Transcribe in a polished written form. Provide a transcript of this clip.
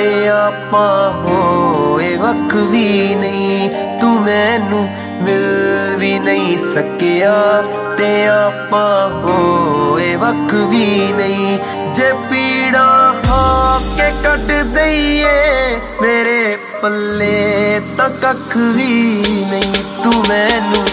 ते आपां होए वख भी नहीं। तू मैनू मिल भी नहीं सकिया ते आपां होए वख भी नहीं। जे पीड़ा के कट दईए मेरे पल्ले तां कख भी नहीं। तू मैनू